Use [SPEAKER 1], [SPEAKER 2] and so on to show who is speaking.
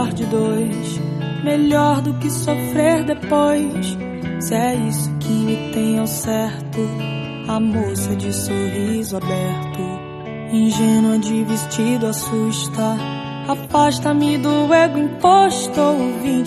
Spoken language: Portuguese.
[SPEAKER 1] melhor de dois, melhor do que sofrer depois. Se é isso que me tem ao certo, a moça de sorriso aberto, ingênua de vestido assusta. Afasta-me do ego imposto, ouvinte